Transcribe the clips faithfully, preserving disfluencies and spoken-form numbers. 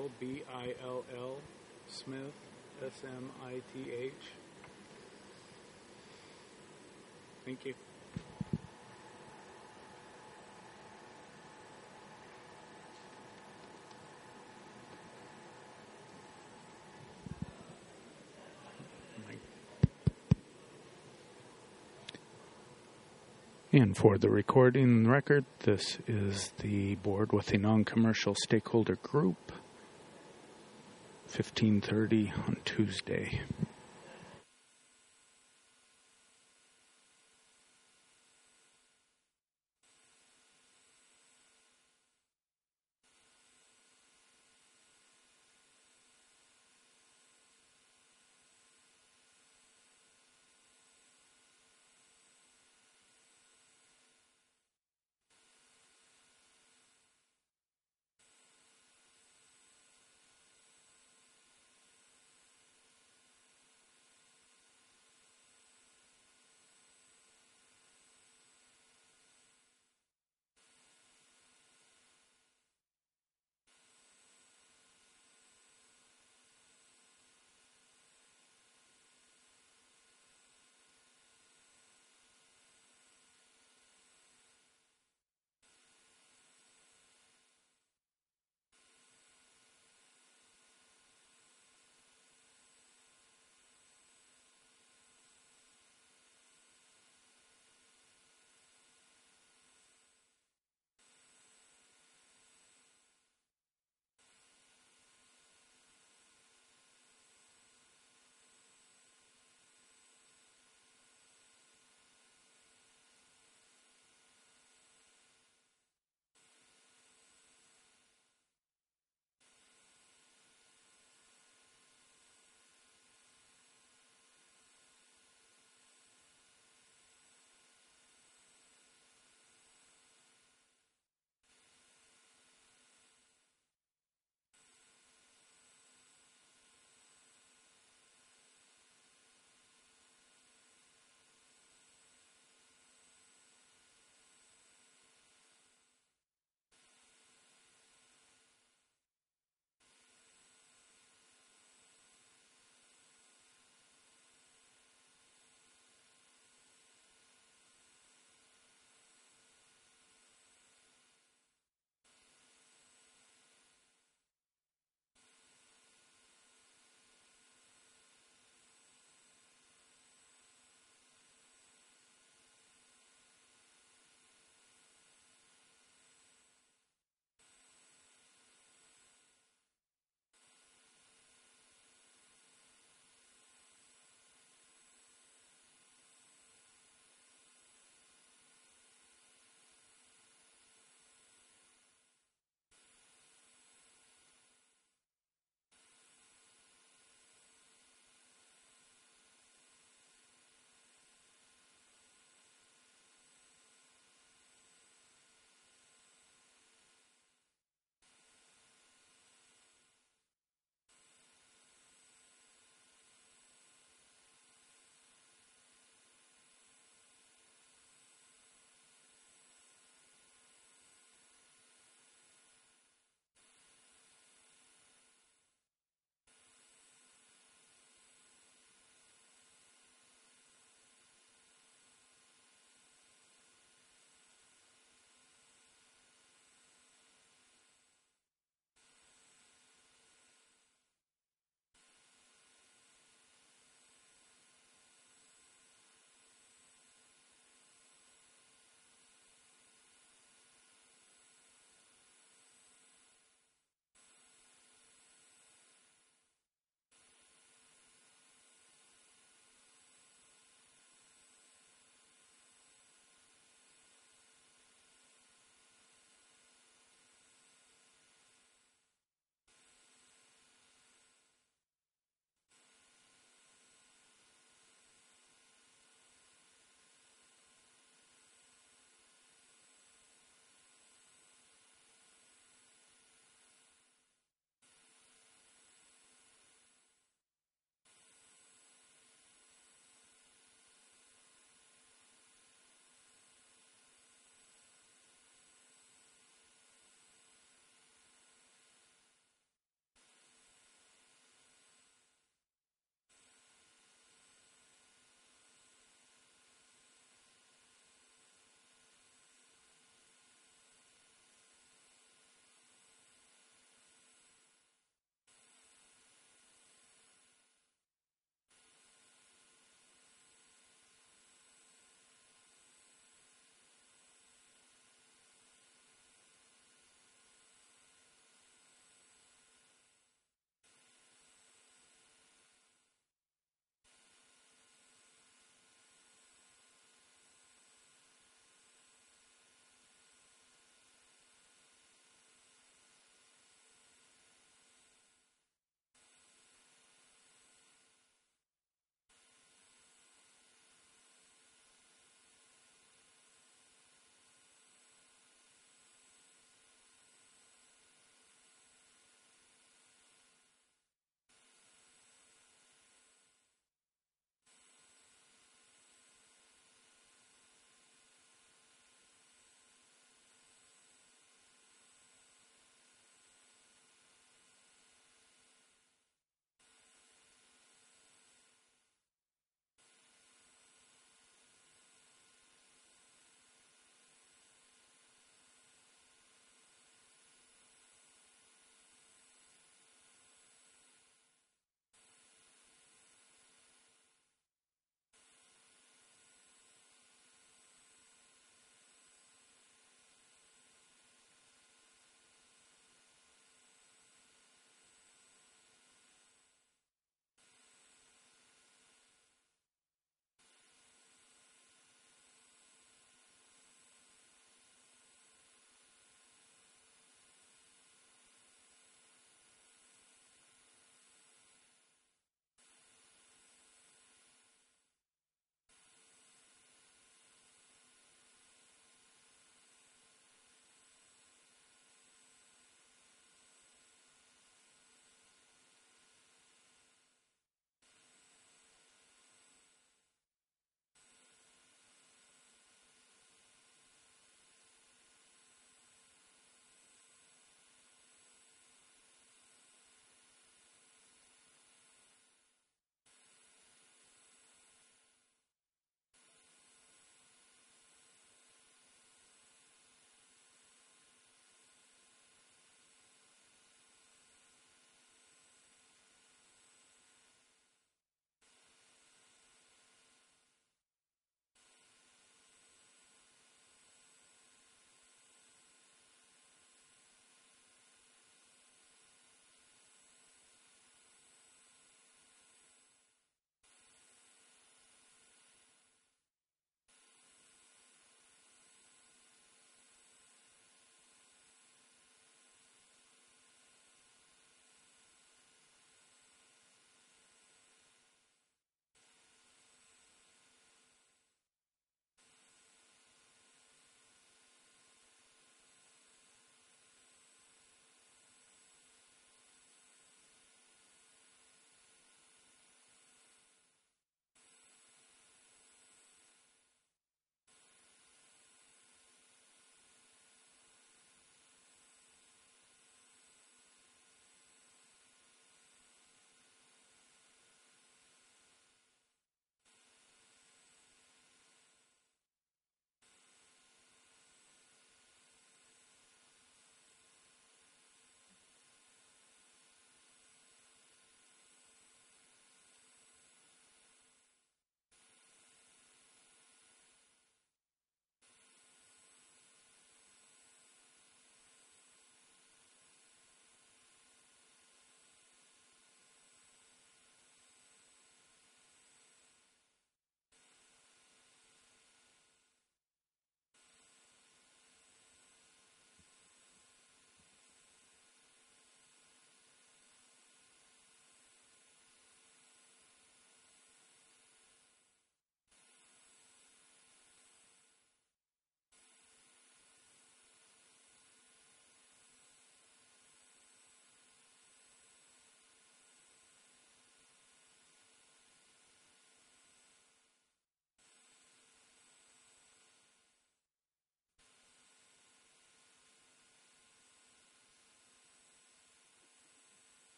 Bill, B I L L, Smith, S M I T H. Thank you. And for the recording record, this is the board with the non-commercial stakeholder group, fifteen thirty on Tuesday.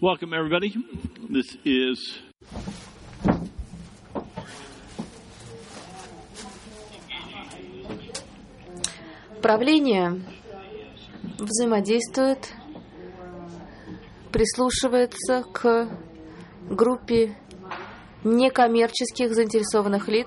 Welcome, everybody. This is Правление взаимодействует, прислушивается к группе некоммерческих заинтересованных лиц.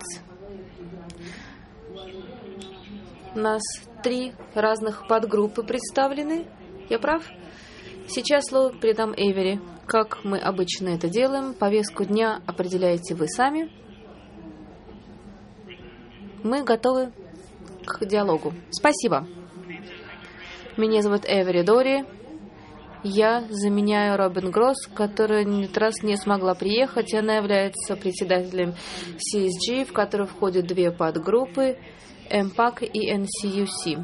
У нас три разных подгруппы представлены. Я прав? Сейчас слово передам Эйвери. Как мы обычно это делаем, повестку дня определяете вы сами. Мы готовы к диалогу. Спасибо. Меня зовут Эвери Дори. Я заменяю Робин Гросс, которая в этот раз не смогла приехать. Она является председателем си эс джи, в который входят две подгруппы эм пак и эн си ю си.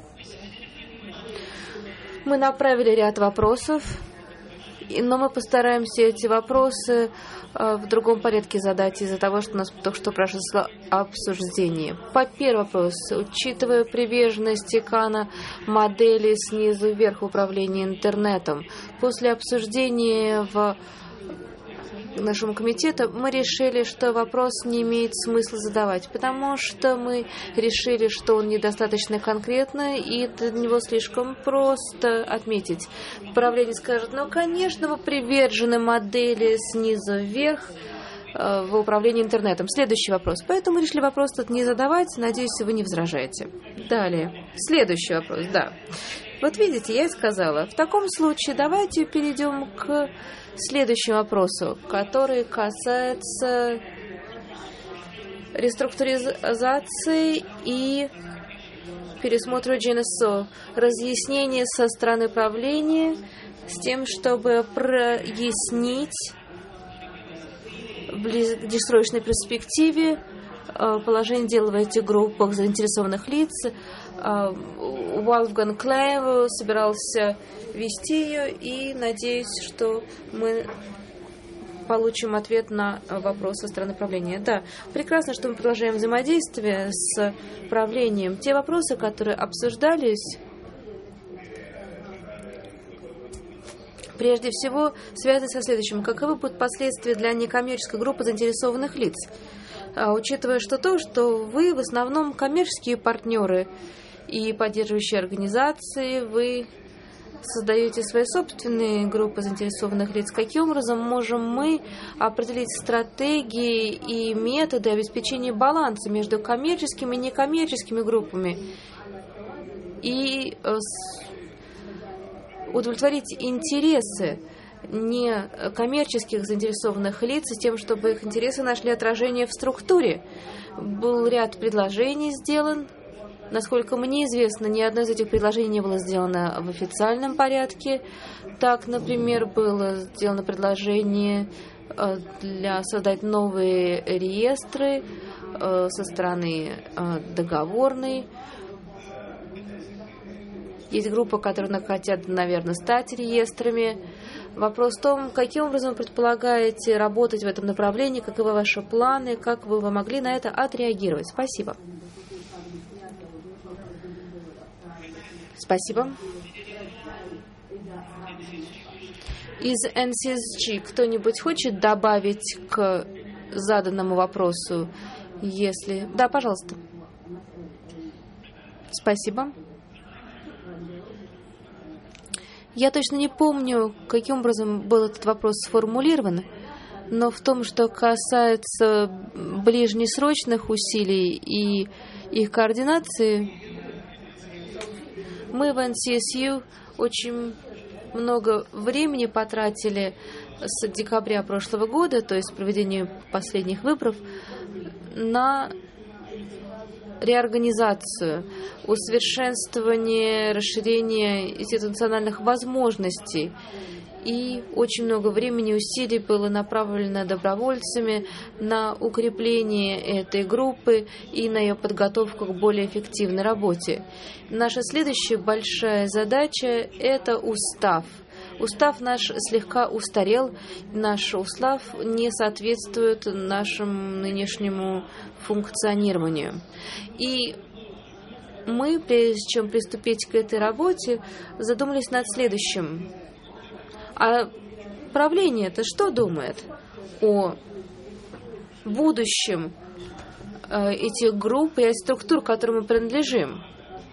Мы направили ряд вопросов, но мы постараемся эти вопросы в другом порядке задать из-за того, что у нас только что прошло обсуждение. По первому вопросу, учитывая приверженность Икана модели снизу вверх управления интернетом, после обсуждения в нашему комитету мы решили, что вопрос не имеет смысла задавать, потому что мы решили, что он недостаточно конкретный и для него слишком просто отметить. Правление скажет: ну, конечно, вы привержены модели снизу вверх э, в управлении интернетом. Следующий вопрос. Поэтому мы решили вопрос тут не задавать. Надеюсь, вы не возражаете. Далее. Следующий вопрос. Да. Вот видите, я и сказала. В таком случае давайте перейдем к следующему вопросу, который касается реструктуризации и пересмотра джи эн эс о, разъяснение со стороны правления с тем, чтобы прояснить в долгосрочной перспективе положение дел в этих группах заинтересованных лиц. Вольфганг Клейв собирался вести ее, и надеюсь, что мы получим ответ на вопрос со стороны правления. Да, прекрасно, что мы продолжаем взаимодействие с правлением. Те вопросы, которые обсуждались, прежде всего связаны со следующим. Каковы будут последствия для некоммерческой группы заинтересованных лиц? А, учитывая что то, что вы в основном коммерческие партнеры и поддерживающие организации, вы создаете свои собственные группы заинтересованных лиц. Каким образом можем мы определить стратегии и методы обеспечения баланса между коммерческими и некоммерческими группами и удовлетворить интересы некоммерческих заинтересованных лиц с тем, чтобы их интересы нашли отражение в структуре? Был ряд предложений сделан. Насколько мне известно, ни одно из этих предложений не было сделано в официальном порядке. Так, например, было сделано предложение для создать новые реестры со стороны договорной. Есть группа, которые хотят, наверное, стать реестрами. Вопрос в том, каким образом вы предполагаете работать в этом направлении, каковы ваши планы, как вы могли на это отреагировать. Спасибо. Спасибо. Из эн си эс джи кто-нибудь хочет добавить к заданному вопросу? Если... Да, пожалуйста. Спасибо. Я точно не помню, каким образом был этот вопрос сформулирован, но в том, что касается ближнесрочных усилий и их координации, мы в эн си эс ю очень много времени потратили с декабря прошлого года, то есть проведению последних выборов, на реорганизацию, усовершенствование, расширение институциональных возможностей. И очень много времени и усилий было направлено добровольцами на укрепление этой группы и на ее подготовку к более эффективной работе. Наша следующая большая задача – это устав. Устав наш слегка устарел, наш устав не соответствует нашему нынешнему функционированию. И мы, прежде чем приступить к этой работе, задумались над следующим. А правление-то что думает о будущем э, этих групп и структур, к которым мы принадлежим?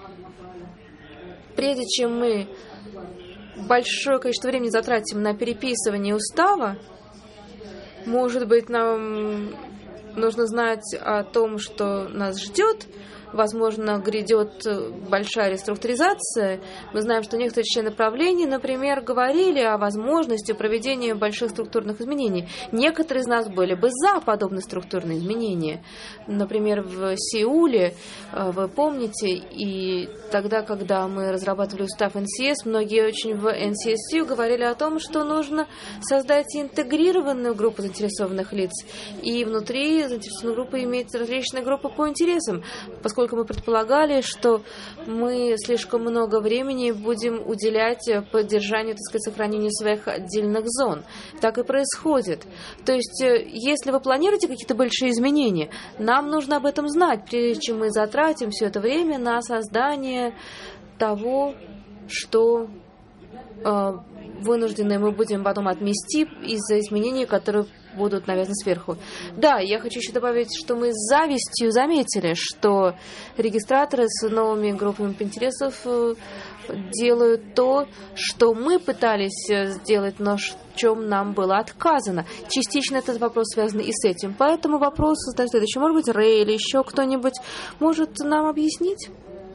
Прежде чем мы большое количество времени затратим на переписывание устава, может быть, нам нужно знать о том, что нас ждет. Возможно, грядет большая реструктуризация. Мы знаем, что некоторые члены правления, например, говорили о возможности проведения больших структурных изменений. Некоторые из нас были бы за подобные структурные изменения. Например, в Сеуле, вы помните, и тогда, когда мы разрабатывали устав эн си эс, многие очень в эн си эс ю говорили о том, что нужно создать интегрированную группу заинтересованных лиц. И внутри заинтересованной группы имеются различные группы по интересам, поскольку Поскольку мы предполагали, что мы слишком много времени будем уделять поддержанию, так сказать, сохранению своих отдельных зон. Так и происходит. То есть, если вы планируете какие-то большие изменения, нам нужно об этом знать, прежде чем мы затратим все это время на создание того, что э, вынуждены мы будем потом отмести из-за изменений, которые будут навязаны сверху. Да, я хочу еще добавить, что мы с завистью заметили, что регистраторы с новыми группами интересов делают то, что мы пытались сделать, но в чем нам было отказано. Частично этот вопрос связан и с этим. Поэтому вопрос задать следующий. Может быть, Рэй или еще кто-нибудь может нам объяснить?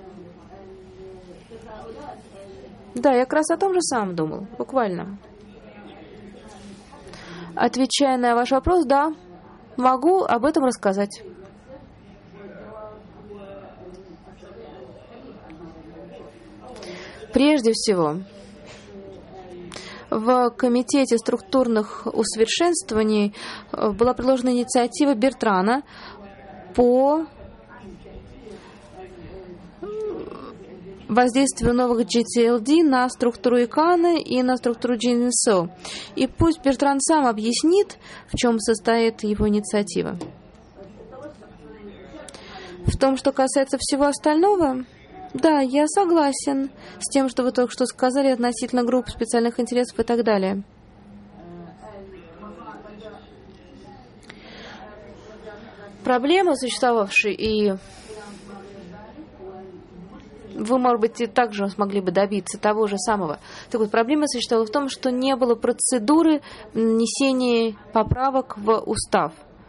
Да, я как раз о том же самом думал, буквально. Отвечая на ваш вопрос, да, могу об этом рассказать. Прежде всего, в Комитете структурных усовершенствований была предложена инициатива Бертрана по воздействию новых джи ти эл ди на структуру ИКАНа и на структуру джи эн эс о. И пусть Бертран сам объяснит, в чем состоит его инициатива. В том, что касается всего остального, да, я согласен с тем, что вы только что сказали относительно групп специальных интересов и так далее. Проблема, существовавшая, и вы, может быть, и также смогли бы добиться того же самого. Так вот, проблема существовала в том, что не было процедуры внесения поправок в устав.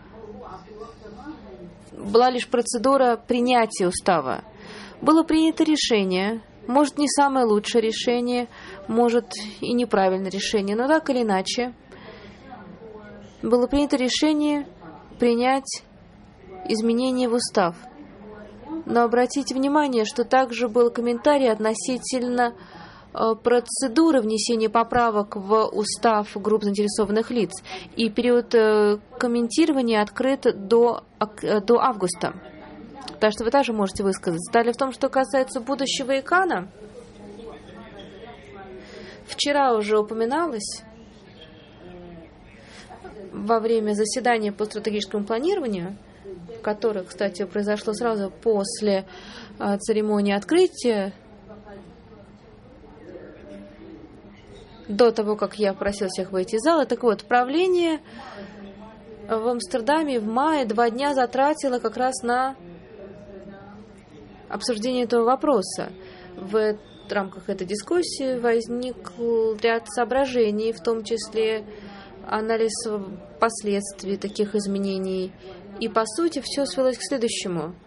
Была лишь процедура принятия устава. Было принято решение, может, не самое лучшее решение, может, и неправильное решение, но так или иначе, было принято решение принять изменения в устав. Но обратите внимание, что также был комментарий относительно э, процедуры внесения поправок в устав групп заинтересованных лиц. И период э, комментирования открыт до, э, до августа. Так что вы также можете высказаться. Далее в том, что касается будущего ИКАНа. Вчера уже упоминалось во время заседания по стратегическому планированию, которое, кстати, произошло сразу после э, церемонии открытия, до того, как я просил всех выйти из зала. Так вот, правление в Амстердаме в мае два дня затратило как раз на обсуждение этого вопроса. В рамках этой дискуссии возник ряд соображений, в том числе анализ последствий таких изменений. И, по сути, все свелось к следующему.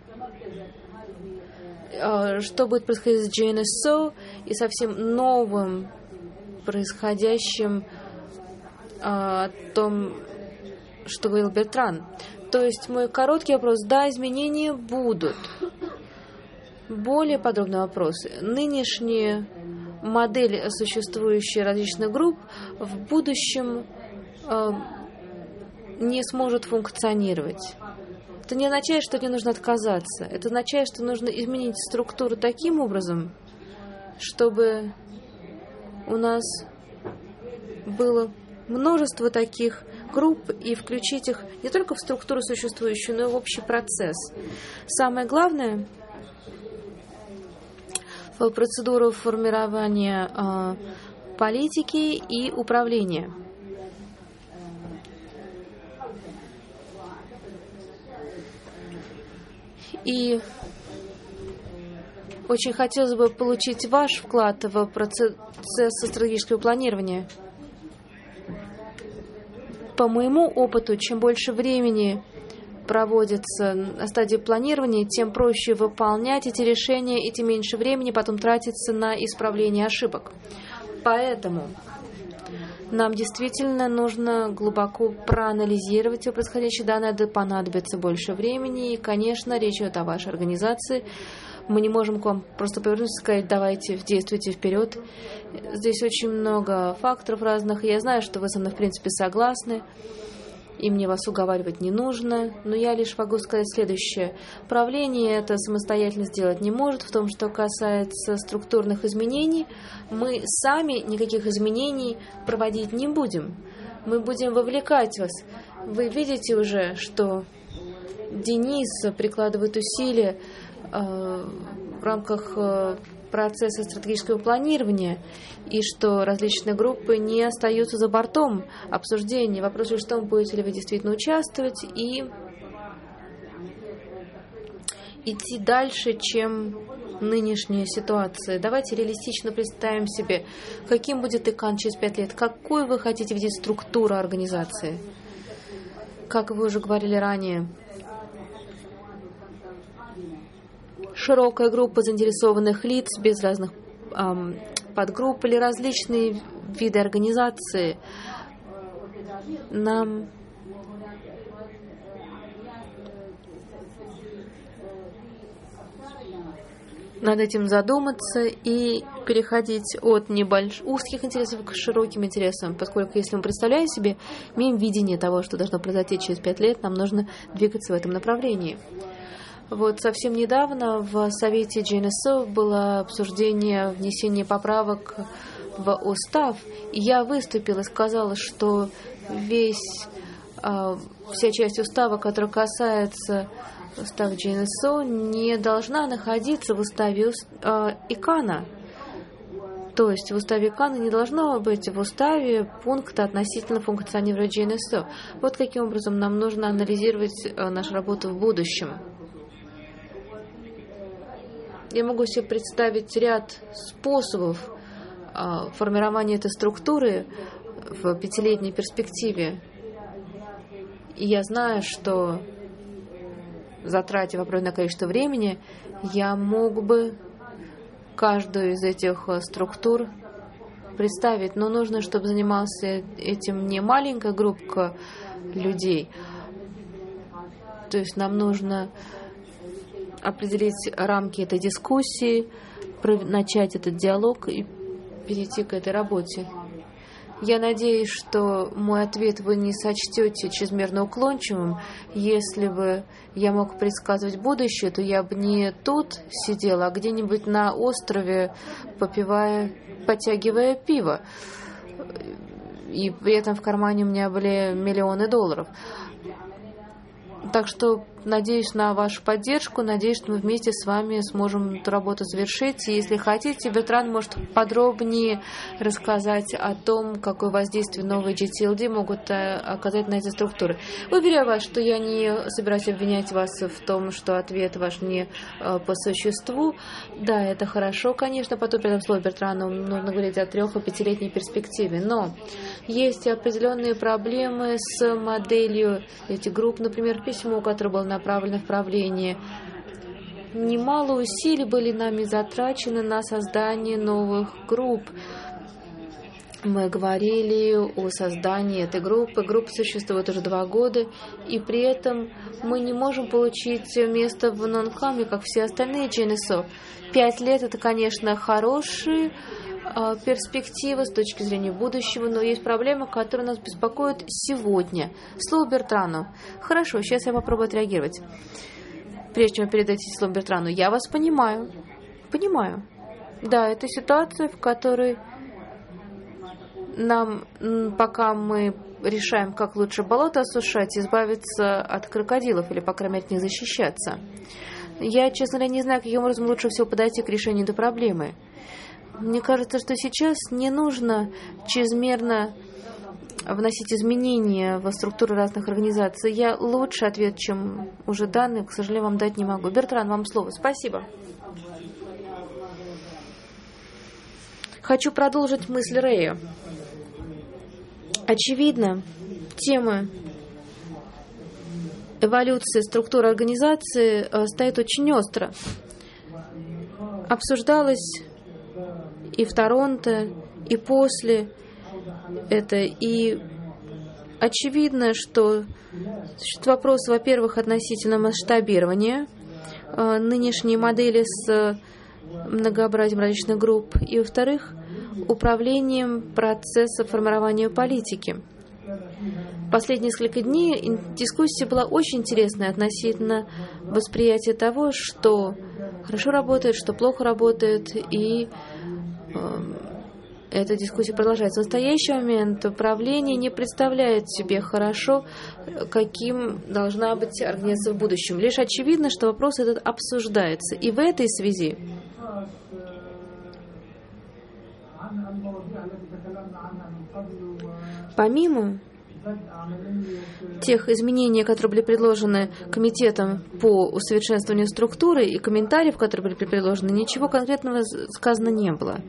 Что будет происходить с джи эн эс о и совсем новым происходящим о том, что говорил Бертран. То есть мой короткий вопрос. Да, изменения будут. Более подробный вопрос. Нынешняя модель существующих различных групп в будущем э, не сможет функционировать. Это не означает, что от нее нужно отказаться. Это означает, что нужно изменить структуру таким образом, чтобы у нас было множество таких групп и включить их не только в структуру существующую, но и в общий процесс. Самое главное в процедуру формирования э, политики и управления. И очень хотелось бы получить ваш вклад в процесс стратегического планирования. По моему опыту, чем больше времени проводится на стадии планирования, тем проще выполнять эти решения, и тем меньше времени потом тратится на исправление ошибок. Поэтому нам действительно нужно глубоко проанализировать все происходящее. Да, надо понадобится больше времени, и, конечно, речь идет о вашей организации. Мы не можем к вам просто повернуться и сказать: давайте, действуйте вперед. Здесь очень много факторов разных, и я знаю, что вы со мной, в принципе, согласны, и мне вас уговаривать не нужно, но я лишь могу сказать следующее. Правление это самостоятельно сделать не может. В том, что касается структурных изменений, мы сами никаких изменений проводить не будем. Мы будем вовлекать вас. Вы видите уже, что Денис прикладывает усилия в рамках процесса стратегического планирования, и что различные группы не остаются за бортом обсуждения. Вопрос лишь в том, будете ли вы действительно участвовать и идти дальше, чем нынешняя ситуация. Давайте реалистично представим себе, каким будет ИКАН через пять лет, какой вы хотите видеть структуру организации. Как вы уже говорили ранее, широкая группа заинтересованных лиц без разных эм, подгрупп или различные виды организации. Нам над этим задуматься и переходить от небольших узких интересов к широким интересам, поскольку если мы представляем себе, имеем видение того, что должно произойти через пять лет, нам нужно двигаться в этом направлении. Вот совсем недавно в Совете джи эн эс о было обсуждение внесения поправок в устав, и я выступила и сказала, что весь, э, вся часть устава, которая касается устава джи эн эс о, не должна находиться в уставе э, ИКАНа. То есть в уставе ИКАНа не должно быть в уставе пункта относительно функционирования джи эн эс о. Вот каким образом нам нужно анализировать э, нашу работу в будущем. Я могу себе представить ряд способов э, формирования этой структуры в пятилетней перспективе. И я знаю, что, затратив определенное количество времени, я мог бы каждую из этих структур представить. Но нужно, чтобы занимался этим не маленькая группа людей. То есть нам нужно определить рамки этой дискуссии, начать этот диалог и перейти к этой работе. Я надеюсь, что мой ответ вы не сочтете чрезмерно уклончивым. Если бы я мог предсказывать будущее, то я бы не тут сидела, а где-нибудь на острове, попивая, потягивая пиво. И при этом в кармане у меня были миллионы долларов. Так что надеюсь на вашу поддержку, надеюсь, что мы вместе с вами сможем эту работу завершить. И если хотите, Бертран может подробнее рассказать о том, какое воздействие новые джи ти эл ди могут оказать на эти структуры. Уверяю вас, что я не собираюсь обвинять вас в том, что ответ ваш не по существу. Да, это хорошо, конечно, потом передам слово Бертрану, нужно говорить о трех- и пятилетней перспективе. Но есть определенные проблемы с моделью этих групп, например, письмо, которое было направлено в правление. Немало усилий были нами затрачены на создание новых групп. Мы говорили о создании этой группы. Группа существует уже два года, и при этом мы не можем получить место в нон-каме, как все остальные джи эн эс о. Пять лет — это, конечно, хорошие э, перспективы с точки зрения будущего, но есть проблемы, которые нас беспокоят сегодня. Слово Бертрану. Хорошо, сейчас я попробую отреагировать. Прежде чем передать слово Бертрану, я вас понимаю. Понимаю. Да, это ситуация, в которой нам, пока мы решаем, как лучше болото осушать, избавиться от крокодилов, или, по крайней мере, от них защищаться. Я, честно говоря, не знаю, каким образом лучше всего подойти к решению этой проблемы. Мне кажется, что сейчас не нужно чрезмерно вносить изменения в структуру разных организаций. Я лучше ответ, чем уже данный, к сожалению, вам дать не могу. Бертран, вам слово. Спасибо. Хочу продолжить мысль Рэя. Очевидно, тема эволюции структуры организации стоит очень остро. Обсуждалось и в Торонто, и после это. И очевидно, что существует вопрос, во-первых, относительно масштабирования нынешней модели с многообразием различных групп, и, во-вторых, управлением процесса формирования политики. Последние несколько дней дискуссия была очень интересная относительно восприятия того, что хорошо работает, что плохо работает, и э, эта дискуссия продолжается. В настоящий момент управление не представляет себе хорошо, каким должна быть организация в будущем. Лишь очевидно, что вопрос этот обсуждается. И в этой связи помимо тех изменений, которые были предложены комитетом по усовершенствованию структуры, и комментариев, которые были предложены, ничего конкретного сказано не было.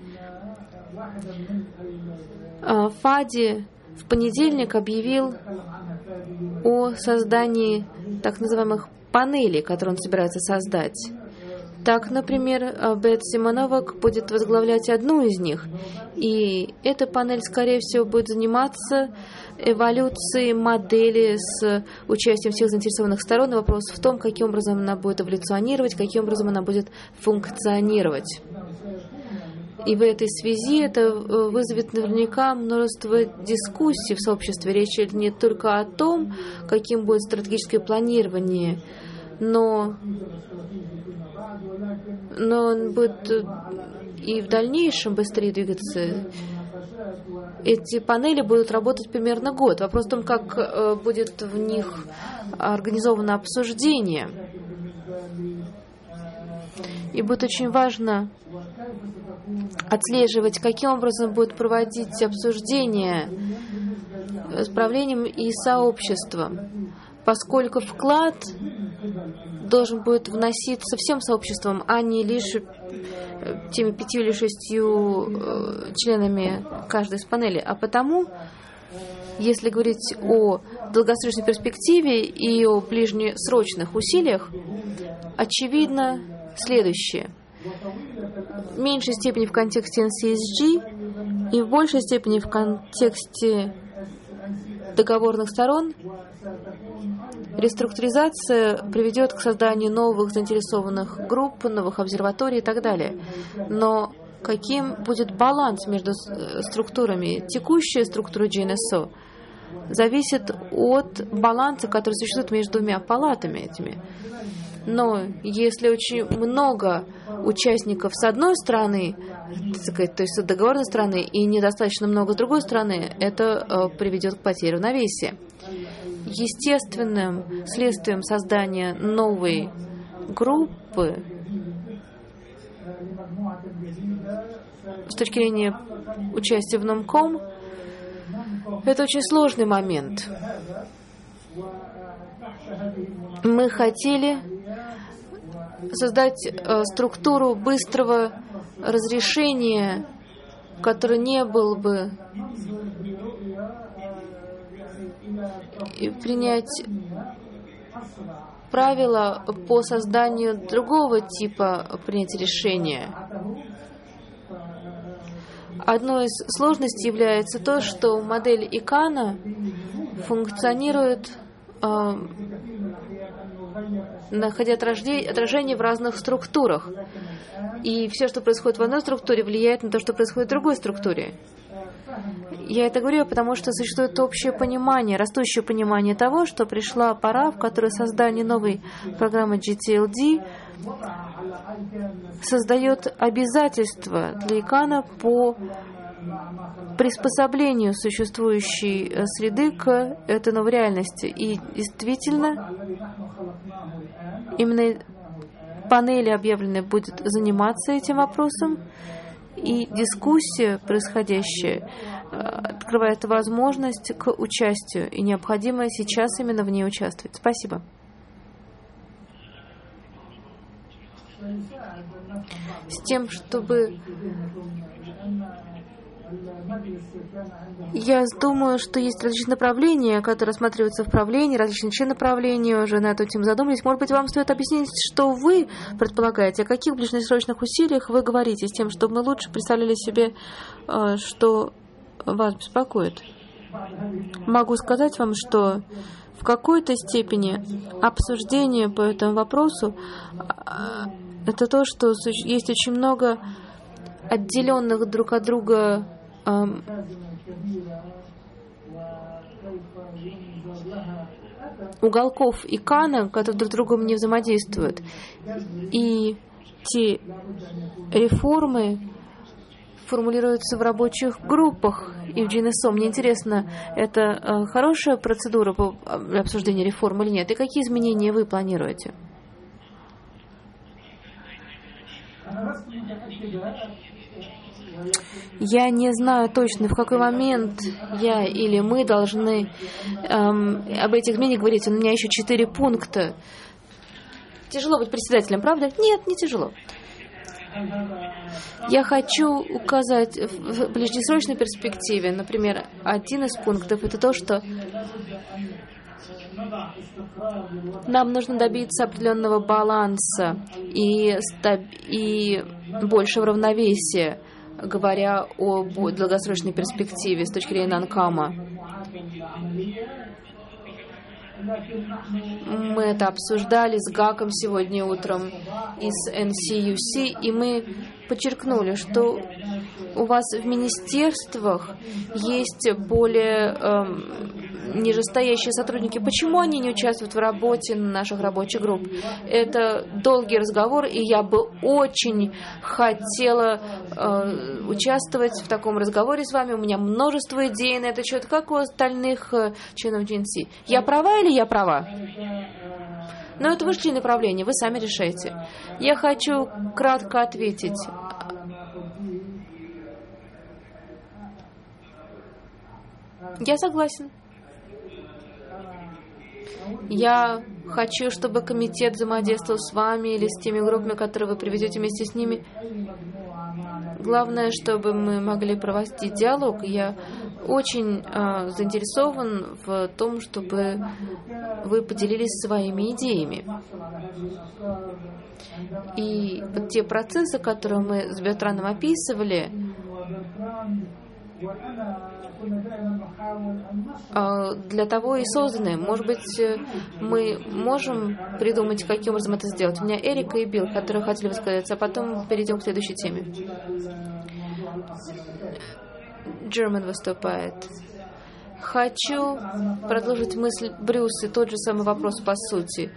Фади в понедельник объявил о создании так называемых панелей, которые он собирается создать. Так, например, Бет Симоновак будет возглавлять одну из них, и эта панель, скорее всего, будет заниматься эволюцией модели с участием всех заинтересованных сторон. И вопрос в том, каким образом она будет эволюционировать, каким образом она будет функционировать. И в этой связи это вызовет наверняка множество дискуссий в сообществе. Речь идет не только о том, каким будет стратегическое планирование, но, но он будет и в дальнейшем быстрее двигаться. Эти панели будут работать примерно год. Вопрос в том, как будет в них организовано обсуждение. И будет очень важно отслеживать, каким образом будут проводить обсуждения с правлением и сообществом, поскольку вклад должен будет вноситься всем сообществом, а не лишь теми пятью или шестью членами каждой из панелей. А потому, если говорить о долгосрочной перспективе и о ближнесрочных усилиях, очевидно следующее. В меньшей степени в контексте эн си эс джи и в большей степени в контексте договорных сторон реструктуризация приведет к созданию новых заинтересованных групп, новых обсерваторий и так далее. Но каким будет баланс между структурами? Текущая структура джи эн эс о зависит от баланса, который существует между двумя палатами этими. Но если очень много участников с одной стороны, то есть с договорной стороны, и недостаточно много с другой стороны, это приведет к потере равновесия. Естественным следствием создания новой группы с точки зрения участия в Номком, это очень сложный момент. Мы хотели создать э, структуру быстрого разрешения, который не был бы, и принять правила по созданию другого типа принятия решения. Одной из сложностей является то, что модель Икана функционирует, э, находя отражение в разных структурах. И все, что происходит в одной структуре, влияет на то, что происходит в другой структуре. Я это говорю, потому что существует общее понимание, растущее понимание того, что пришла пора, в которой создание новой программы джи ти эл ди создает обязательства для Икана по приспособлению существующей среды к этой новой реальности. И действительно, именно панели объявленные будет заниматься этим вопросом, и дискуссия, происходящая, открывает возможность к участию, и необходимо сейчас именно в ней участвовать. Спасибо. С тем, чтобы... Я думаю, что есть различные направления, которые рассматриваются в правлении, различные члены правления уже на эту тему задумались. Может быть, вам стоит объяснить, что вы предполагаете, о каких ближнесрочных усилиях вы говорите, с тем, чтобы мы лучше представляли себе, что вас беспокоит. Могу сказать вам, что в какой-то степени обсуждение по этому вопросу — это то, что есть очень много отделенных друг от друга эм, уголков и кана, которые друг с другом не взаимодействуют. И те реформы формулируются в рабочих группах и в джи эн эс о. Мне интересно, это э, хорошая процедура по обсуждению реформ или нет? И какие изменения вы планируете? Я не знаю точно, в какой момент я или мы должны эм, об этих изменениях говорить. У меня еще четыре пункта. Тяжело быть председателем, правда? Нет, не тяжело. Я хочу указать в ближнесрочной перспективе, например, один из пунктов — это то, что нам нужно добиться определенного баланса и, и большего равновесия, говоря о долгосрочной перспективе с точки зрения Нанкама. Мы это обсуждали с Гаком сегодня утром из эн си ю си, и мы подчеркнули, что у вас в министерствах есть более эм, нижестоящие сотрудники. Почему они не участвуют в работе наших рабочих групп? Это долгий разговор, и я бы очень хотела э, участвовать в таком разговоре с вами. У меня множество идей на этот счет, как у остальных э, членов джи эн си. Я права или я права? Но это вышли направления, вы сами решаете. Я хочу кратко ответить. Я согласен. Я хочу, чтобы комитет взаимодействовал с вами или с теми группами, которые вы приведете вместе с ними. Главное, чтобы мы могли провести диалог. Я очень э, заинтересован в том, чтобы вы поделились своими идеями. И вот те процессы, которые мы с Бертраном описывали, для того и созданы. Может быть, мы можем придумать, каким образом это сделать. У меня Эрика и Билл, которые хотели высказаться, а потом перейдем к следующей теме. Джерман выступает. Хочу продолжить мысль Брюса, тот же самый вопрос по сути.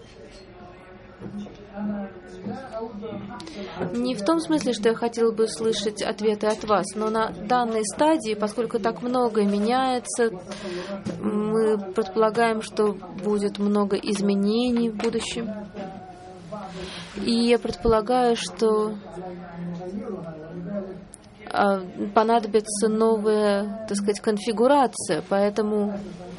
Не в том смысле, что я хотела бы слышать ответы от вас, но на данной стадии, поскольку так многое меняется, мы предполагаем, что будет много изменений в будущем. И я предполагаю, что понадобится новая, так сказать, конфигурация, поэтому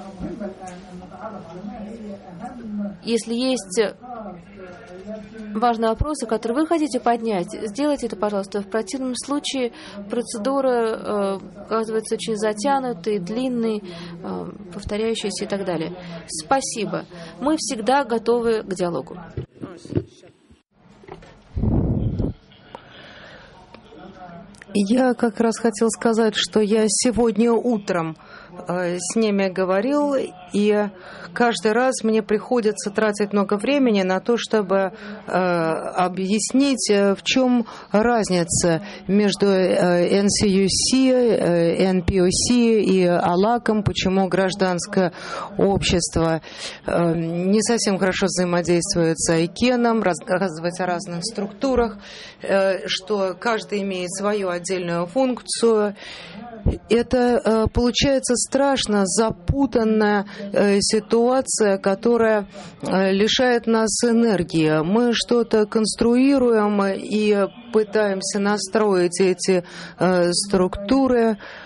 если есть важные вопросы, которые вы хотите поднять, сделайте это, пожалуйста. В противном случае процедура э, оказывается очень затянутой, длинной, э, повторяющейся и так далее. Спасибо. Мы всегда готовы к диалогу. Я как раз хотел сказать, что я сегодня утром э, с ними говорил, и каждый раз мне приходится тратить много времени на то, чтобы э, объяснить, в чем разница между э, эн си ю си, э, эн пи о си и АЛАКом, почему гражданское общество э, не совсем хорошо взаимодействует с Айкеном, рассказывать о разных структурах, э, что каждый имеет свою отдельную функцию. Это э, получается страшно запутанная э, ситуация, которая э, лишает нас энергии. Мы что-то конструируем и пытаемся настроить эти э, структуры,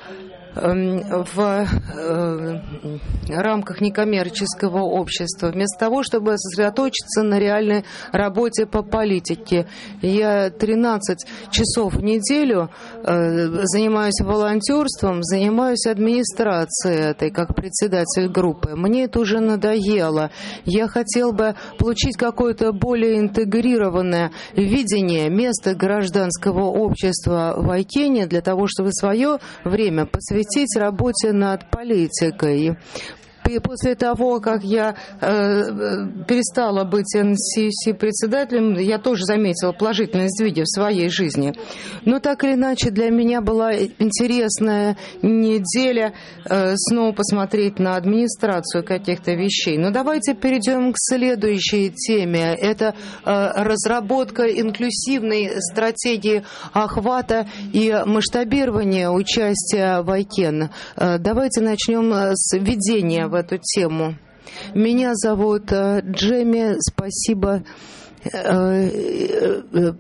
в рамках некоммерческого общества, вместо того, чтобы сосредоточиться на реальной работе по политике. Я тринадцать часов в неделю занимаюсь волонтерством, занимаюсь администрацией этой, как председатель группы. Мне это уже надоело. Я хотел бы получить какое-то более интегрированное видение места гражданского общества в Айкене для того, чтобы свое время посвятить работе над политикой. И после того, как я э, перестала быть эн си си председателем, я тоже заметила положительные сдвиги в своей жизни. Но так или иначе, для меня была интересная неделя э, снова посмотреть на администрацию каких-то вещей. Но давайте перейдем к следующей теме. Это э, разработка инклюзивной стратегии охвата и масштабирования участия в Айкен. Э, давайте начнем с введения в эту тему. Меня зовут э, Джемми, спасибо. Э, э,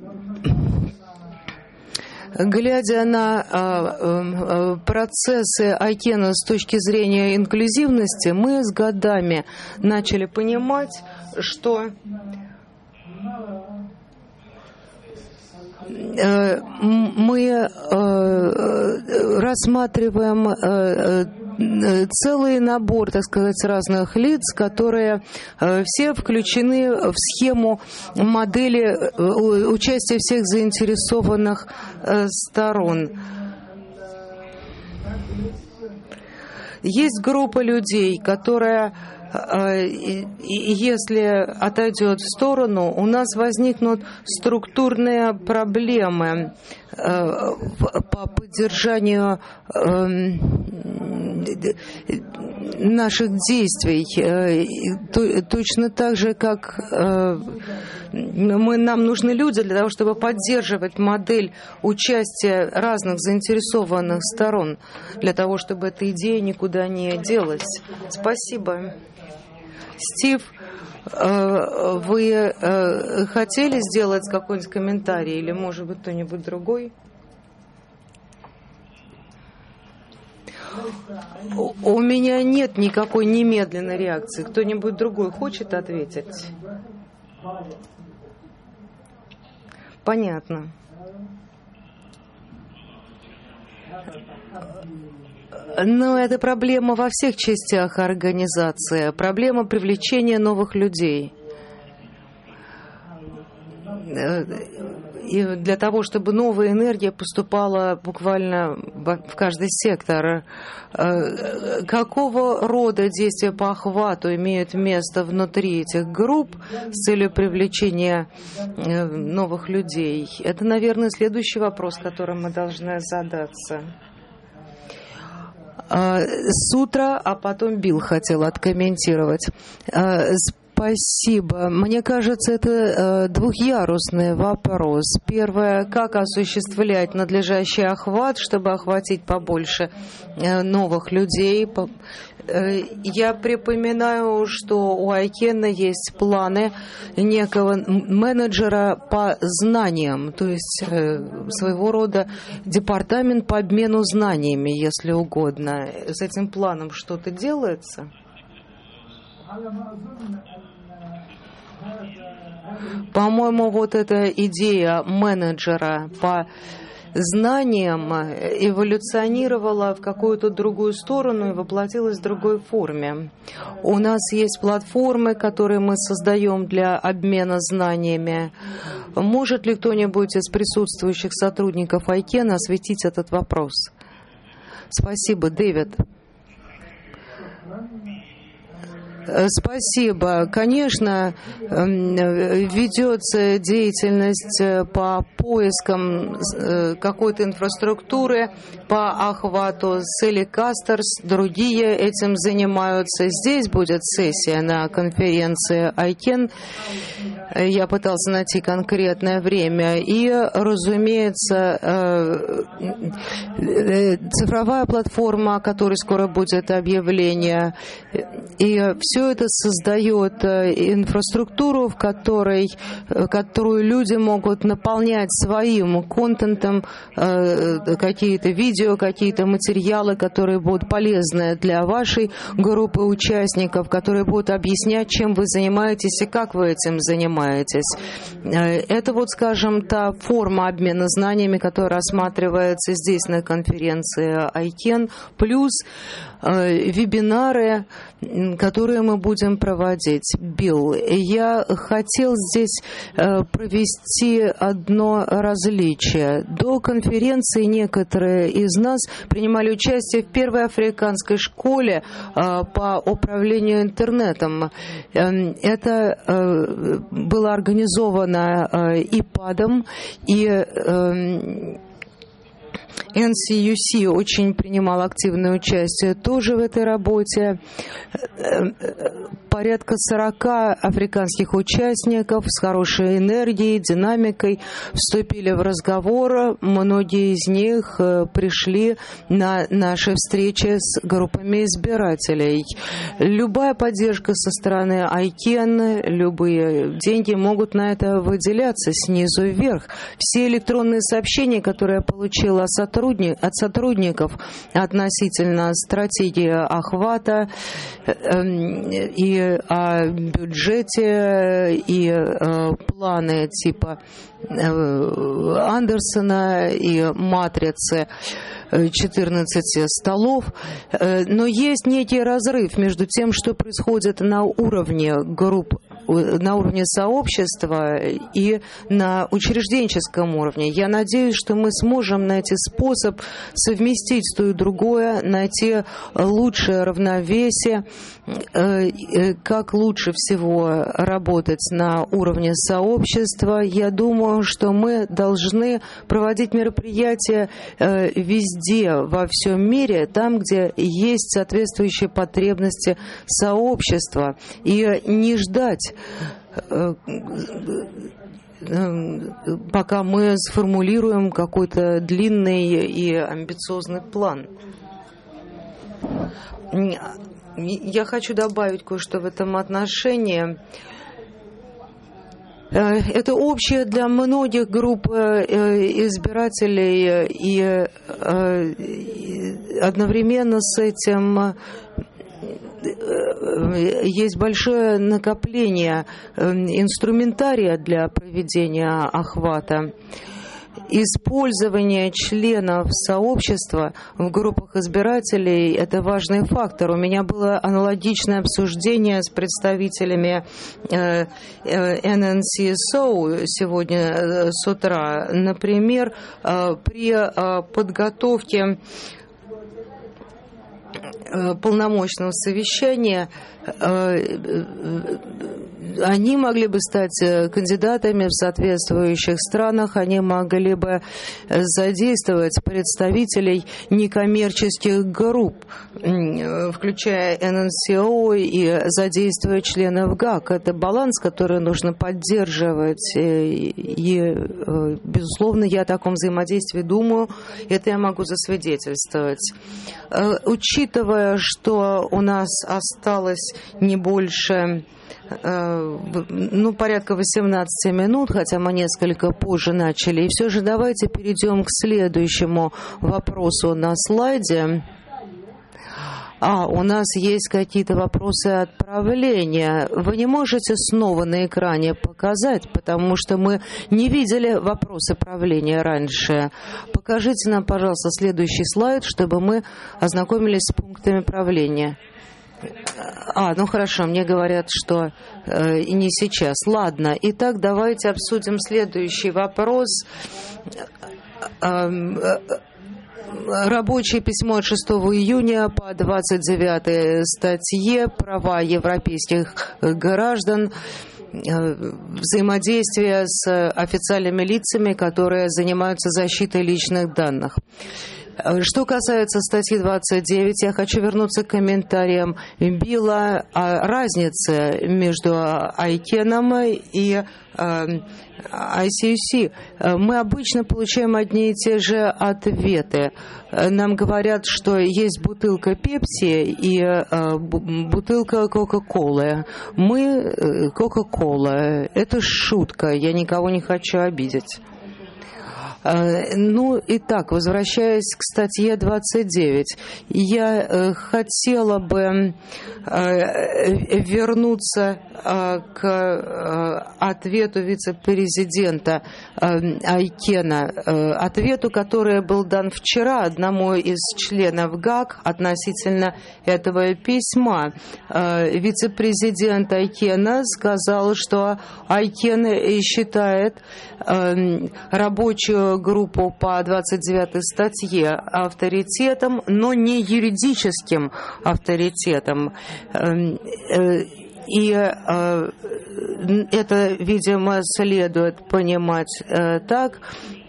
глядя на э, э, процессы Айкена с точки зрения инклюзивности, мы с годами начали понимать, что э, мы э, рассматриваем э, целый набор, так сказать, разных лиц, которые э, все включены в схему модели э, участия всех заинтересованных э, сторон. Есть группа людей, которая, э, если отойдет в сторону, у нас возникнут структурные проблемы э, по поддержанию э, наших действий, точно так же, как мы, нам нужны люди для того, чтобы поддерживать модель участия разных заинтересованных сторон, для того, чтобы эта идея никуда не делась. Спасибо. Стив, вы хотели сделать какой-нибудь комментарий или, может быть, кто-нибудь другой? У меня нет никакой немедленной реакции. Кто-нибудь другой хочет ответить? Понятно. Но это проблема во всех частях организации. Проблема привлечения новых людей. И для того, чтобы новая энергия поступала буквально в каждый сектор. Какого рода действия по охвату имеют место внутри этих групп с целью привлечения новых людей? Это, наверное, следующий вопрос, который мы должны задаться. С утра, а потом Билл хотел откомментировать. Спасибо. Мне кажется, это э, двухъярусный вопрос. Первое, как осуществлять надлежащий охват, чтобы охватить побольше э, новых людей. Э, я припоминаю, что у Айкена есть планы некого менеджера по знаниям, то есть э, своего рода департамент по обмену знаниями, если угодно. С этим планом что-то делается? По-моему, вот эта идея менеджера по знаниям эволюционировала в какую-то другую сторону и воплотилась в другой форме. У нас есть платформы, которые мы создаем для обмена знаниями. Может ли кто-нибудь из присутствующих сотрудников Айкена осветить этот вопрос? Спасибо, Дэвид. Спасибо. Конечно, ведется деятельность по поискам какой-то инфраструктуры, по охвату. Селикастерс, другие этим занимаются. Здесь будет сессия на конференции Айкен. Я пытался найти конкретное время. И, разумеется, цифровая платформа, о которой скоро будет объявление. И все все это создает инфраструктуру, в которой, которую люди могут наполнять своим контентом, какие-то видео, какие-то материалы, которые будут полезны для вашей группы участников, которые будут объяснять, чем вы занимаетесь и как вы этим занимаетесь. Это вот, скажем, та форма обмена знаниями, которая рассматривается здесь на конференции айкен, плюс вебинары, которые мы будем проводить. Билл, я хотел здесь провести одно различие. До конференции некоторые из нас принимали участие в первой африканской школе по управлению интернетом. Это было организовано ИПАДом, и эн си ю си очень принимал активное участие тоже в этой работе. Порядка сорока африканских участников с хорошей энергией, динамикой вступили в разговор. Многие из них пришли на наши встречи с группами избирателей. Любая поддержка со стороны айкен, любые деньги могут на это выделяться снизу вверх. Все электронные сообщения, которые я получила от сотрудников относительно стратегии охвата и о бюджете, и планы типа Андерсона и матрицы четырнадцати столов, но есть некий разрыв между тем, что происходит на уровне групп, на уровне сообщества и на учрежденческом уровне. Я надеюсь, что мы сможем найти способ совместить то и другое, найти лучшее равновесие, как лучше всего работать на уровне сообщества. Я думаю, что мы должны проводить мероприятия везде, во всем мире, там, где есть соответствующие потребности сообщества, и не ждать, пока мы сформулируем какой-то длинный и амбициозный план. Я хочу добавить кое-что в этом отношении. Это общее для многих групп избирателей, и одновременно с этим есть большое накопление инструментария для проведения охвата. Использование членов сообщества в группах избирателей – это важный фактор. У меня было аналогичное обсуждение с представителями эн эн си эс о сегодня с утра. Например, при подготовке полномочного совещания они могли бы стать кандидатами в соответствующих странах, они могли бы задействовать представителей некоммерческих групп, включая эн эн си о, и задействуя членов ГАК. Это баланс, который нужно поддерживать. И, безусловно, я о таком взаимодействии думаю, это я могу засвидетельствовать. Учитывая, что у нас осталось не больше, ну, порядка восемнадцати минут, хотя мы несколько позже начали. И все же давайте перейдем к следующему вопросу на слайде. А, у нас есть какие-то вопросы отправления. Вы не можете снова на экране показать, потому что мы не видели вопросы правления раньше. Покажите нам, пожалуйста, следующий слайд, чтобы мы ознакомились с пунктами правления. А, ну хорошо, мне говорят, что э, не сейчас. Ладно, итак, давайте обсудим следующий вопрос. Рабочее письмо от шестого июня по двадцать девятой статье «Права европейских граждан», взаимодействие с официальными лицами, которые занимаются защитой личных данных. Что касается статьи двадцать девять, я хочу вернуться к комментариям Билла о разнице между айкеном и ай си ю си. Мы обычно получаем одни и те же ответы. Нам говорят, что есть бутылка Пепси и бутылка Кока-Колы. Мы Кока-Кола. Это шутка. Я никого не хочу обидеть. Ну, итак, возвращаясь к статье двадцать девять, я э, хотела бы э, вернуться э, к э, ответу вице-президента э, айкена, э, ответу, который был дан вчера одному из членов ГАК относительно этого письма. Э, вице-президент айкена сказал, что айкен считает э, рабочую группу по двадцать девятой статье авторитетом, но не юридическим авторитетом. И это, видимо, следует понимать так,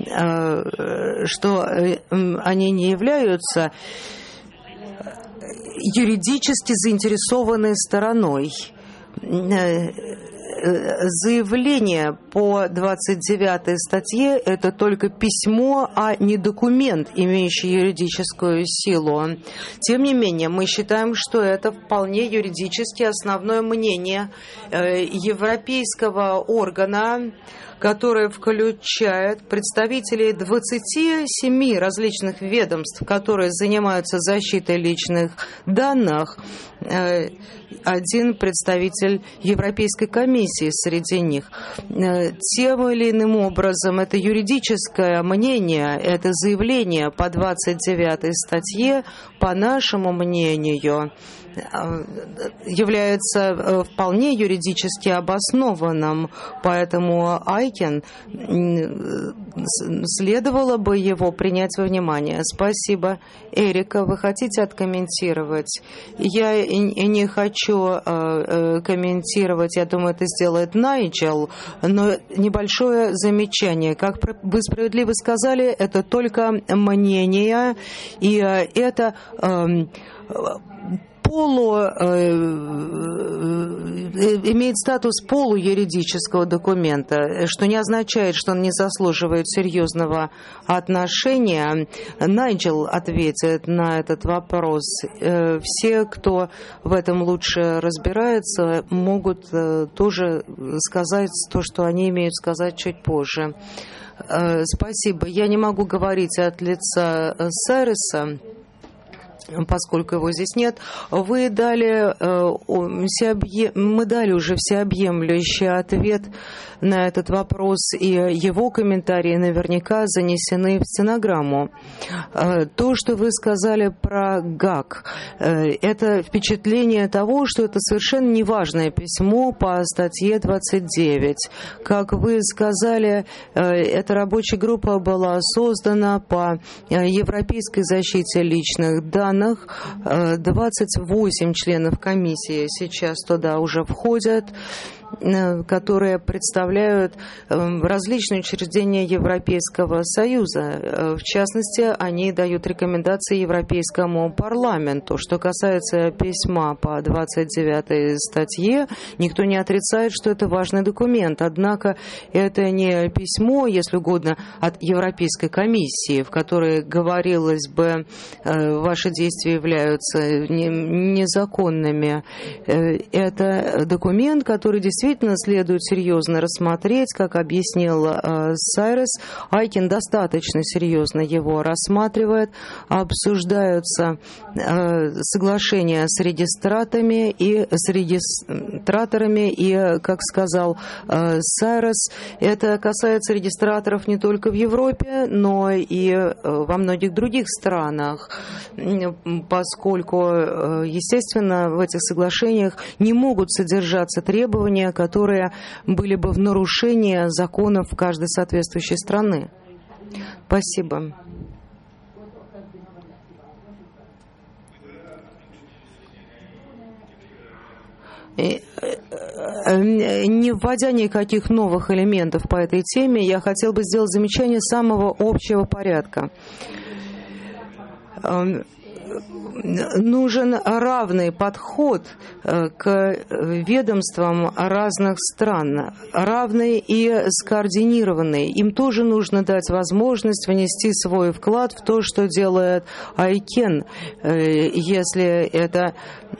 что они не являются юридически заинтересованной стороной. Заявление по двадцать девятой статье – это только письмо, а не документ, имеющий юридическую силу. Тем не менее, мы считаем, что это вполне юридически основное мнение европейского органа, которое включает представителей двадцати семи различных ведомств, которые занимаются защитой личных данных, один представитель Европейской комиссии среди них. Тем или иным образом, это юридическое мнение, это заявление по двадцать девятой статье, по нашему мнению, является вполне юридически обоснованным, поэтому айкен следовало бы его принять во внимание. Спасибо. Эрика, вы хотите откомментировать? Я не хочу комментировать, я думаю, это сделает Найджел, но небольшое замечание. Как вы справедливо сказали, это только мнение, и это полу, э, имеет статус полуюридического документа, что не означает, что он не заслуживает серьезного отношения. Найджел ответит на этот вопрос. Э, все, кто в этом лучше разбирается, могут э, тоже сказать то, что они имеют сказать чуть позже. Э, спасибо. Я не могу говорить от лица Сайреса, поскольку его здесь нет. Вы дали, э, мы дали уже всеобъемлющий ответ на этот вопрос, и его комментарии наверняка занесены в стенограмму. Э, то, что вы сказали про ГАК, э, это впечатление того, что это совершенно неважное письмо по статье двадцать девять. Как вы сказали, э, эта рабочая группа была создана по европейской защите личных данных. двадцать восемь членов комиссии сейчас туда уже входят, которые представляют различные учреждения Европейского Союза. В частности, они дают рекомендации Европейскому парламенту. Что касается письма по двадцать девятой статье, никто не отрицает, что это важный документ. Однако это не письмо, если угодно, от Европейской комиссии, в которой говорилось бы, ваши действия являются незаконными. Это документ, который действительно Действительно, следует серьезно рассмотреть, как объяснил э, Сайрес. Айкен достаточно серьезно его рассматривает. Обсуждаются э, соглашения с регистраторами и с регистраторами. И, как сказал э, Сайрес, это касается регистраторов не только в Европе, но и э, во многих других странах, поскольку, э, естественно, в этих соглашениях не могут содержаться требования, которые были бы в нарушении законов каждой соответствующей страны. Спасибо. Не вводя никаких новых элементов по этой теме, я хотел бы сделать замечание самого общего порядка. нужен равный подход к ведомствам разных стран, равный и скоординированный. Им тоже нужно дать возможность внести свой вклад в то, что делает айкен, если это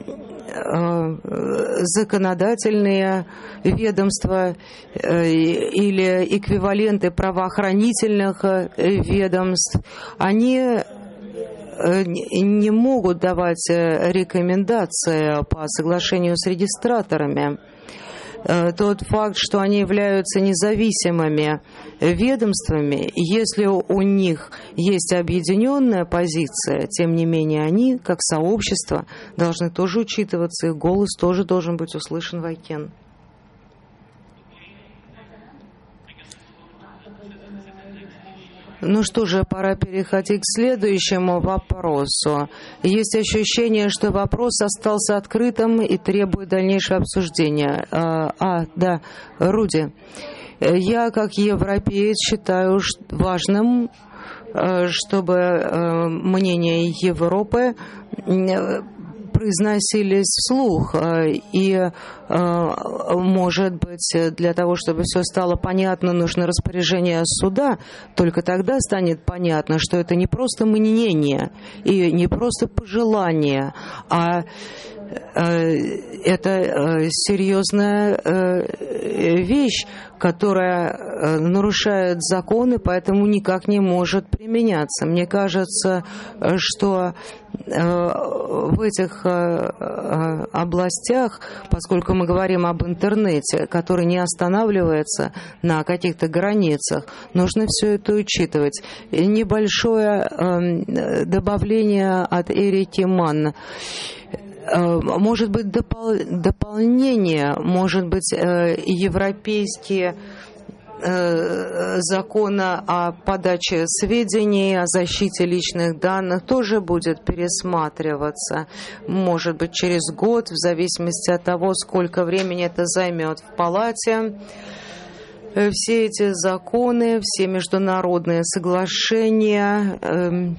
законодательные ведомства или эквиваленты правоохранительных ведомств. Они не могут давать рекомендации по соглашению с регистраторами. Тот факт, что они являются независимыми ведомствами, если у них есть объединенная позиция, тем не менее они, как сообщество, должны тоже учитываться, их голос тоже должен быть услышан в айкен. Ну что же, пора переходить к следующему вопросу. Есть ощущение, что вопрос остался открытым и требует дальнейшего обсуждения. А, а да, Руди, я как европеец считаю важным, чтобы мнение Европы произносились вслух, и, может быть, для того, чтобы все стало понятно, нужно распоряжение суда, только тогда станет понятно, что это не просто мнение и не просто пожелание, а это серьезная вещь, которая нарушает законы, поэтому никак не может применяться. Мне кажется, что в этих областях, поскольку мы говорим об интернете, который не останавливается на каких-то границах, нужно все это учитывать. Небольшое добавление от Эрики Манн. Может быть, допол- дополнение, может быть, э, европейские э, законы о подаче сведений, о защите личных данных тоже будет пересматриваться. Может быть, через год, в зависимости от того, сколько времени это займет в палате. Все эти законы, все международные соглашения, э,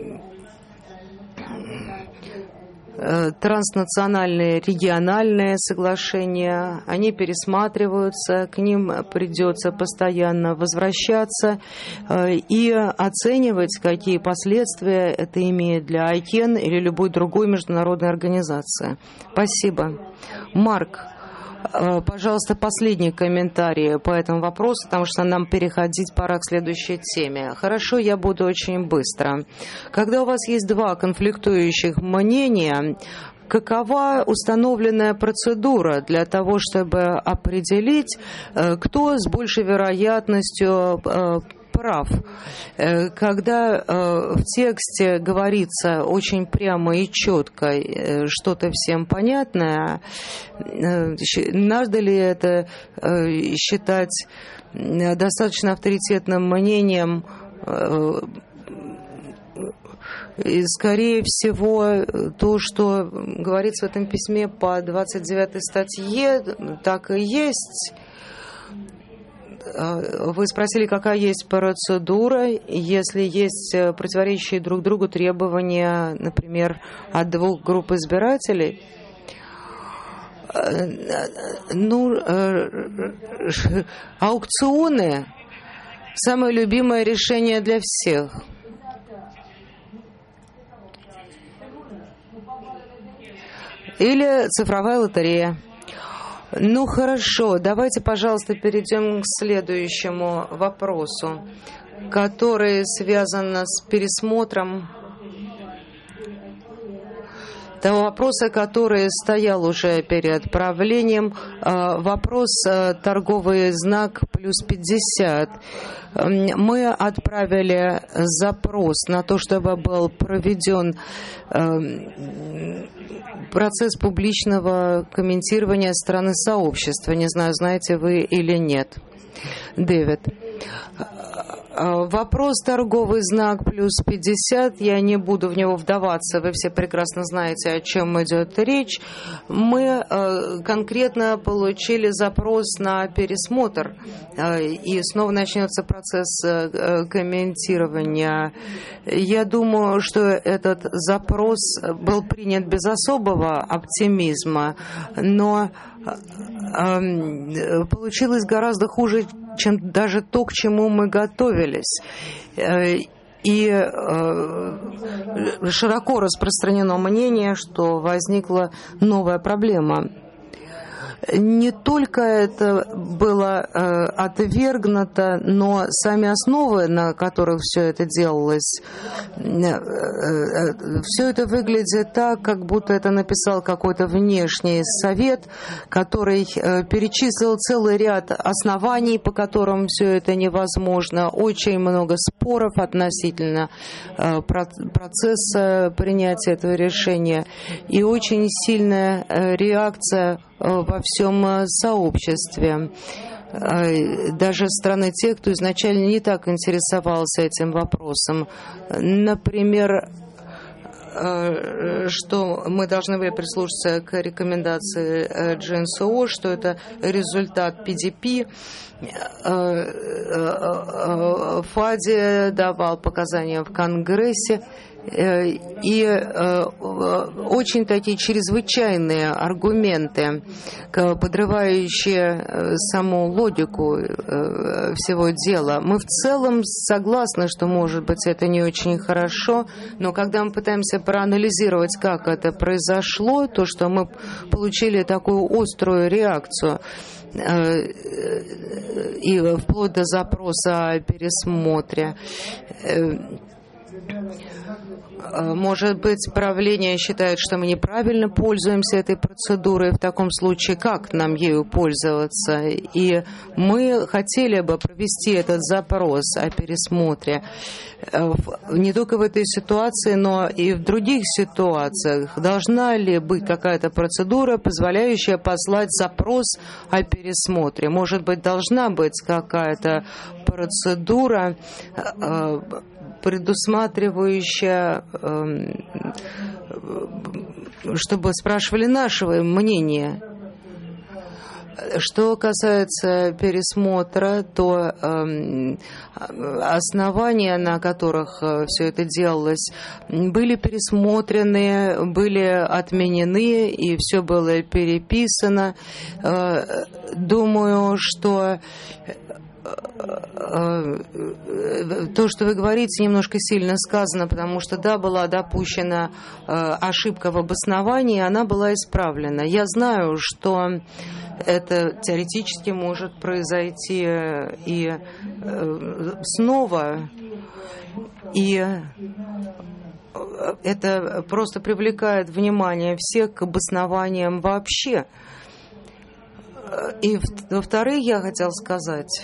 транснациональные, региональные соглашения, они пересматриваются, к ним придется постоянно возвращаться и оценивать, какие последствия это имеет для айкен или любой другой международной организации. Спасибо. Марк, пожалуйста, последний комментарий по этому вопросу, потому что нам переходить пора к следующей теме. Хорошо, я буду очень быстро. Когда у вас есть два конфликтующих мнения, какова установленная процедура для того, чтобы определить, кто с большей вероятностью прав? Когда в тексте говорится очень прямо и четко что-то всем понятное, надо ли это считать достаточно авторитетным мнением? И, скорее всего, то, что говорится в этом письме по двадцать девятой статье, так и есть. Вы спросили, какая есть процедура, если есть противоречащие друг другу требования, например, от двух групп избирателей. Ну, аукционы – самое любимое решение для всех. Или цифровая лотерея. Ну хорошо, давайте, пожалуйста, перейдем к следующему вопросу, который связан с пересмотром того вопроса, который стоял уже перед правлением, вопрос торговый знак плюс пятьдесят. Мы отправили запрос на то, чтобы был проведен процесс публичного комментирования стороны сообщества. Не знаю, знаете вы или нет. Дэвид, Вопрос торговый знак плюс пятьдесят, я не буду в него вдаваться, вы все прекрасно знаете, о чем идет речь. Мы конкретно получили запрос на пересмотр, и снова начнется процесс комментирования. Я думаю, что этот запрос был принят без особого оптимизма, но получилось гораздо хуже, чем даже то, к чему мы готовились. И широко распространено мнение, что возникла новая проблема. Не только это было э, отвергнуто, но сами основы, на которых все это делалось, э, э, все это выглядит так, как будто это написал какой-то внешний совет, который э, перечислил целый ряд оснований, по которым все это невозможно, очень много споров относительно э, процесса принятия этого решения и очень сильная э, реакция во всем сообществе. Даже со стороны тех, кто изначально не так интересовался этим вопросом. Например, что мы должны были прислушаться к рекомендации джи эн эс о, что это результат пи ди пи. Фади давал показания в Конгрессе, и э, очень такие чрезвычайные аргументы, подрывающие саму логику э, всего дела. Мы в целом согласны, что, может быть, это не очень хорошо, но когда мы пытаемся проанализировать, как это произошло, то, что мы получили такую острую реакцию, и вплоть до запроса о пересмотре. Может быть, правление считает, что мы неправильно пользуемся этой процедурой. В таком случае, как нам ею пользоваться? И мы хотели бы провести этот запрос о пересмотре не только в этой ситуации, но и в других ситуациях. Должна ли быть какая-то процедура, позволяющая послать запрос о пересмотре? Может быть, должна быть какая-то процедура, предусматривающая, чтобы спрашивали нашего мнения. Что касается пересмотра, то э, основания, на которых все это делалось, были пересмотрены, были отменены, и все было переписано. Э, думаю, что то, что вы говорите, немножко сильно сказано, потому что, да, была допущена э, ошибка в обосновании, она была исправлена. Я знаю, что это теоретически может произойти и э, снова, и это просто привлекает внимание всех к обоснованиям вообще. И, во-вторых, я хотел сказать...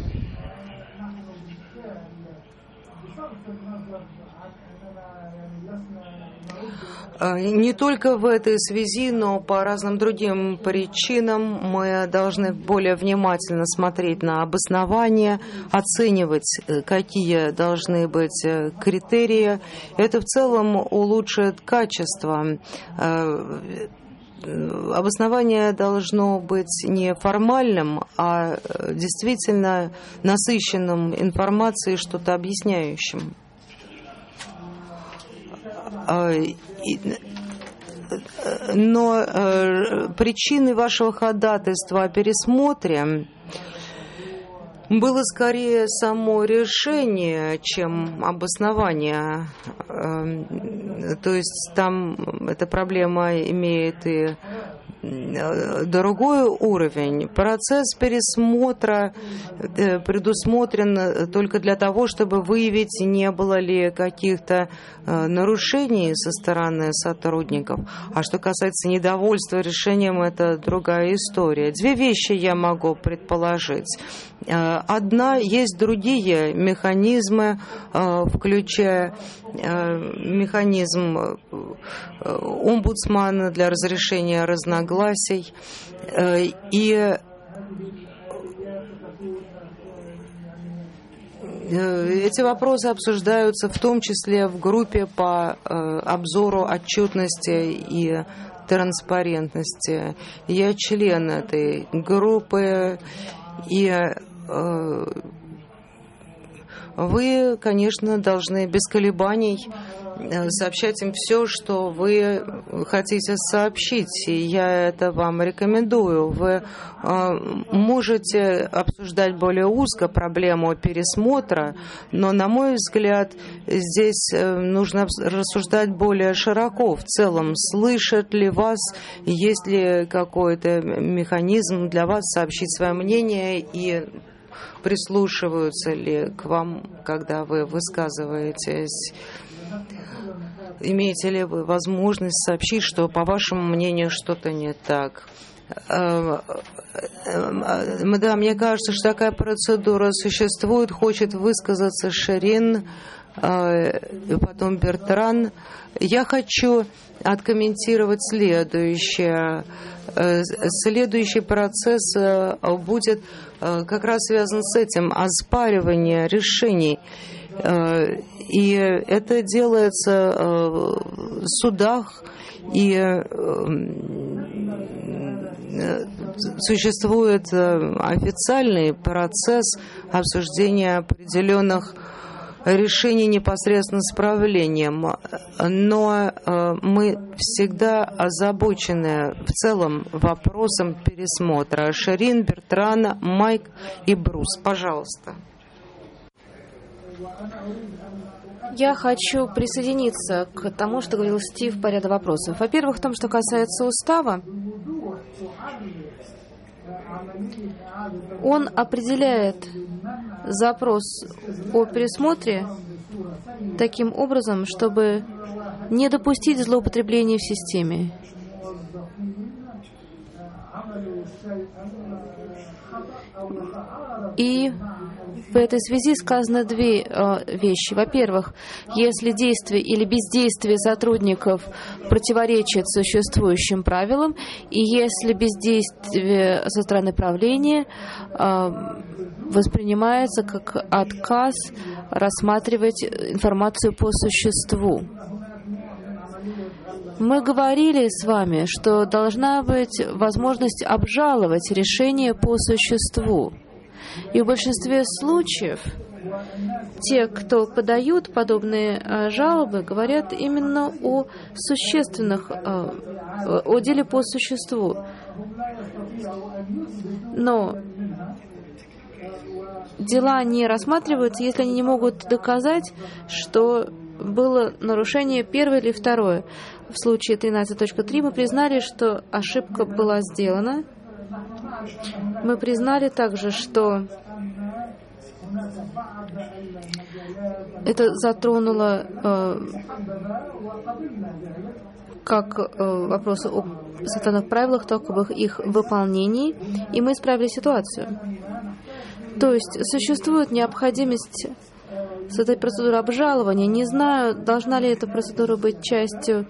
Не только в этой связи, но по разным другим причинам мы должны более внимательно смотреть на обоснования, оценивать, какие должны быть критерии. Это в целом улучшит качество. Обоснование должно быть не формальным, а действительно насыщенным информацией, что-то объясняющим. Но э, причиной вашего ходатайства о пересмотре было скорее само решение, чем обоснование. Э, то есть там эта проблема имеет и другой уровень. Процесс пересмотра предусмотрен только для того, чтобы выявить, не было ли каких-то нарушений со стороны сотрудников. А что касается недовольства решением, это другая история. Две вещи я могу предположить. Одна, есть другие механизмы, включая механизм омбудсмана для разрешения разногласий и Эти вопросы обсуждаются в том числе в группе по обзору отчетности и транспарентности. Я член этой группы, и вы, конечно, должны без колебаний сообщать им все, что вы хотите сообщить. И я это вам рекомендую. Вы можете обсуждать более узко проблему пересмотра, но, на мой взгляд, здесь нужно рассуждать более широко. В целом, слышат ли вас, есть ли какой-то механизм для вас сообщить свое мнение, и прислушиваются ли к вам, когда вы высказываетесь? Имеете ли вы возможность сообщить, что, по вашему мнению, что-то не так? Да, мне кажется, что такая процедура существует. Хочет высказаться Ширин, потом Бертран. Я хочу откомментировать следующее. Следующий процесс будет как раз связан с этим: оспаривание решений. И это делается в судах, и существует официальный процесс обсуждения определенных решений непосредственно с правлением. Но мы всегда озабочены в целом вопросом пересмотра. Ширин, Бертран, Майк и Брус, пожалуйста. Я хочу присоединиться к тому, что говорил Стив по ряду вопросов. Во-первых, в том, что касается устава, он определяет запрос о пересмотре таким образом, чтобы не допустить злоупотребления в системе. И в этой связи сказано две э, вещи. Во-первых, если действие или бездействие сотрудников противоречит существующим правилам, и если бездействие со стороны правления э, воспринимается как отказ рассматривать информацию по существу. Мы говорили с вами, что должна быть возможность обжаловать решение по существу. И в большинстве случаев те, кто подают подобные э, жалобы, говорят именно о существенных, э, о деле по существу. Но дела не рассматриваются, если они не могут доказать, что было нарушение первое или второе. В случае тринадцать точка три мы признали, что ошибка была сделана. Мы признали также, что это затронуло э, как э, вопрос о социальных правилах, только об их выполнении, и мы исправили ситуацию. То есть существует необходимость с этой процедурой обжалования. Не знаю, должна ли эта процедура быть частью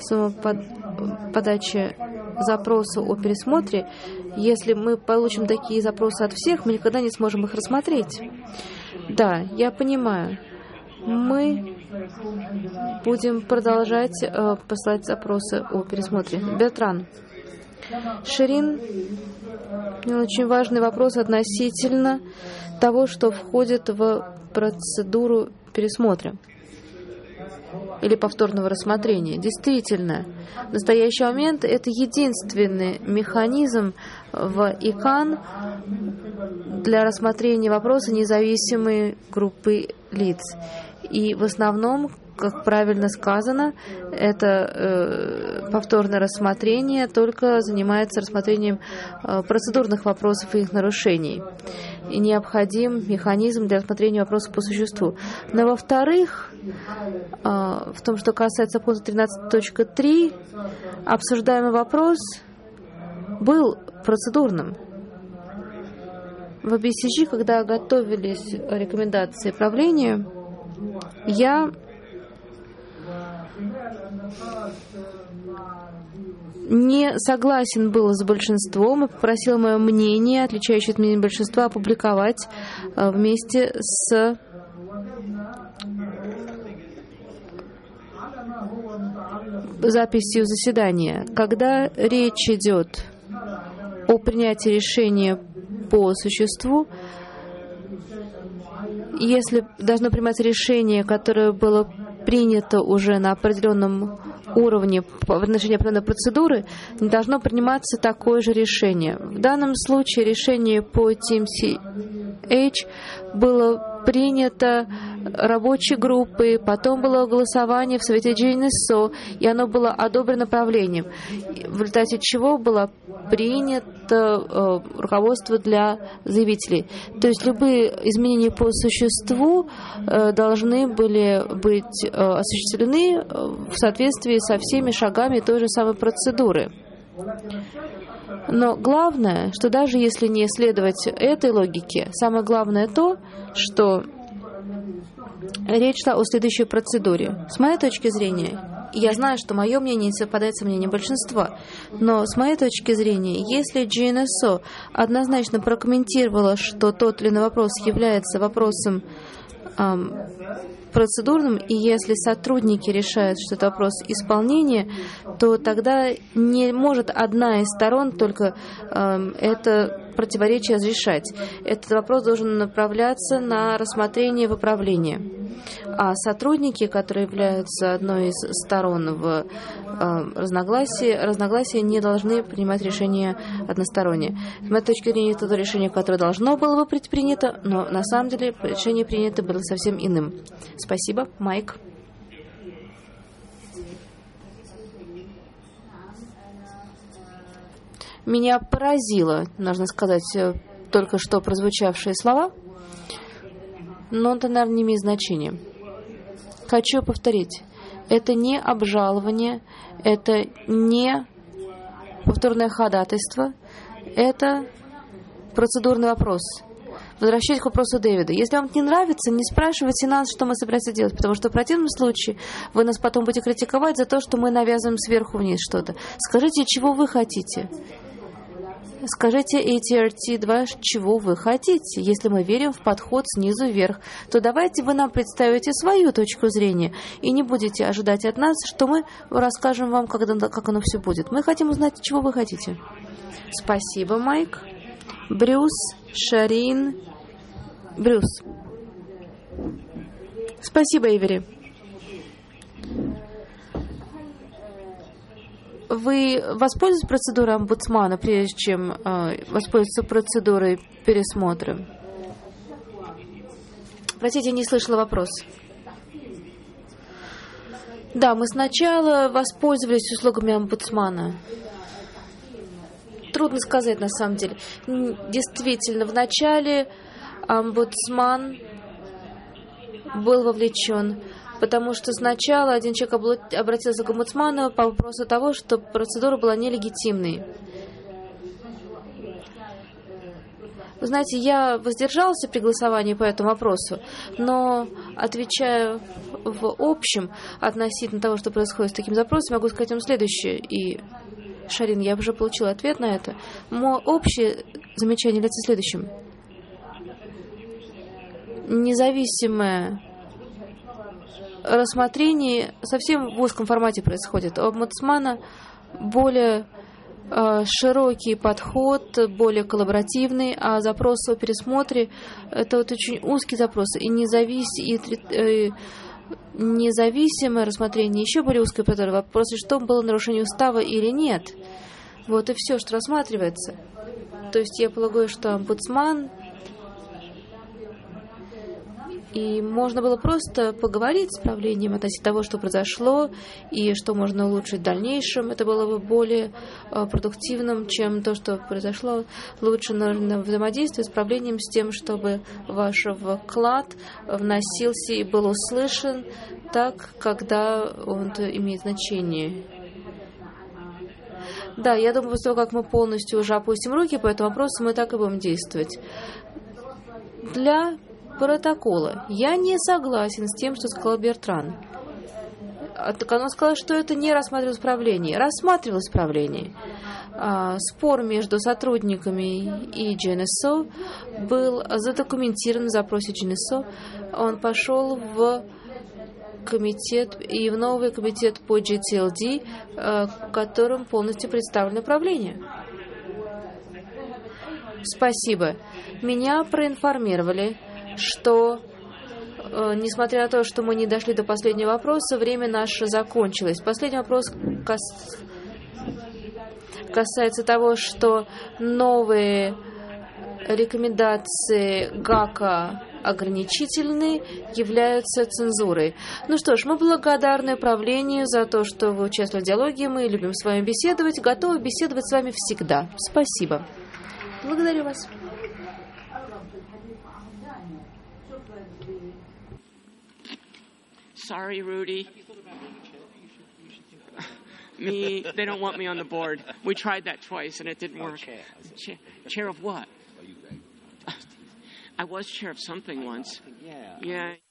подачи запроса о пересмотре. Если мы получим такие запросы от всех, мы никогда не сможем их рассмотреть. Да, я понимаю. Мы будем продолжать э, посылать запросы о пересмотре. Бертран. Ширин, очень важный вопрос относительно того, что входит в процедуру пересмотра или повторного рассмотрения. Действительно, в настоящий момент это единственный механизм в ИКАН для рассмотрения вопроса независимой группы лиц. И в основном, как правильно сказано, это э, повторное рассмотрение только занимается рассмотрением э, процедурных вопросов и их нарушений. И необходим механизм для рассмотрения вопросов по существу. Но, во-вторых, э, в том, что касается пункта тринадцать точка три, обсуждаемый вопрос был процедурным. В би си джи, когда готовились рекомендации правления, я не согласен был с большинством и попросил мое мнение, отличающее от мнения большинства, опубликовать вместе с записью заседания. Когда речь идет о принятии решения по существу, если должно приниматься решение, которое было принято уже на определенном уровне в отношении определенной процедуры, не должно приниматься такое же решение. В данном случае решение по ти эм си эйч было принято рабочей группой, потом было голосование в Совете джи эн эс о, и оно было одобрено правлением, в результате чего было принято э, руководство для заявителей. То есть любые изменения по существу э, должны были быть э, осуществлены в соответствии со всеми шагами той же самой процедуры. Но главное, что даже если не следовать этой логике, самое главное то, что речь шла о следующей процедуре. С моей точки зрения, я знаю, что мое мнение не совпадает с мнением большинства, но с моей точки зрения, если джи эн эс о однозначно прокомментировала, что тот или иной вопрос является вопросом эм, процедурным, и если сотрудники решают, что это вопрос исполнения, то тогда не может одна из сторон только э, это противоречие разрешать. Этот вопрос должен направляться на рассмотрение в управление. А сотрудники, которые являются одной из сторон в э, разногласии, разногласия не должны принимать решения односторонне. С моей точки зрения, это то решение, которое должно было бы быть принято, но на самом деле решение принято было совсем иным. Спасибо, Майк. Меня поразило, нужно сказать, только что прозвучавшие слова, но это, наверное, не имеет значения. Хочу повторить. Это не обжалование, это не повторное ходатайство, это процедурный вопрос. Возвращаясь к вопросу Дэвида. Если вам не нравится, не спрашивайте нас, что мы собираемся делать, потому что в противном случае вы нас потом будете критиковать за то, что мы навязываем сверху вниз что-то. Скажите, чего вы хотите. Скажите эй ти ар ти два, чего вы хотите. Если мы верим в подход снизу вверх, то давайте вы нам представите свою точку зрения и не будете ожидать от нас, что мы расскажем вам, когда, как оно все будет. Мы хотим узнать, чего вы хотите. Спасибо, Майк. Брюс, Шарин. Брюс. Спасибо, Эйвери. Вы воспользуетесь процедурой омбудсмана, прежде чем э, воспользоваться процедурой пересмотра? Простите, я не слышала вопрос. Да, мы сначала воспользовались услугами омбудсмана. Трудно сказать, на самом деле. Действительно, вначале омбудсман был вовлечен, потому что сначала один человек обратился к омбудсману по вопросу того, что процедура была нелегитимной. Вы знаете, я воздержался при голосовании по этому вопросу, но, отвечая в общем относительно того, что происходит с таким запросом, могу сказать вам следующее. И, Шарин, я уже получила ответ на это. Мое общее замечание является следующим. Независимое рассмотрение совсем в узком формате происходит. У омбудсмана более э, широкий подход, более коллаборативный, а запрос о пересмотре — это вот очень узкий запрос. И, независ... и э, независимое рассмотрение еще более узкое, которое вопрос, что было нарушение устава или нет. Вот и все, что рассматривается. То есть я полагаю, что омбудсман... И можно было просто поговорить с правлением относительно того, что произошло, и что можно улучшить в дальнейшем. Это было бы более э, продуктивным, чем то, что произошло. Лучше нужно взаимодействовать с правлением с тем, чтобы ваш вклад вносился и был услышан так, когда он имеет значение. Да, я думаю, после того, как мы полностью уже опустим руки по этому вопросу, мы так и будем действовать. Для протокола. Я не согласен с тем, что сказал Бертран. Так он сказал, что это не рассматривалось в правлении. Рассматривалось в правлении. А, спор между сотрудниками и джи эн эс о был задокументирован в запросе джи эн эс о. Он пошел в комитет и в новый комитет по джи ти эл ди, в котором полностью представлено правление. Спасибо. Меня проинформировали, что, несмотря на то, что мы не дошли до последнего вопроса, время наше закончилось. Последний вопрос кас... касается того, что новые рекомендации ГАКа ограничительные являются цензурой. Ну что ж, мы благодарны правлению за то, что вы участвовали в диалоге. Мы любим с вами беседовать, готовы беседовать с вами всегда. Спасибо. Благодарю вас. Sorry, Rudy. Me, they don't want me on the board. We tried that twice and it didn't work. Chair, chair of what? I was chair of something once. Yeah. Yeah.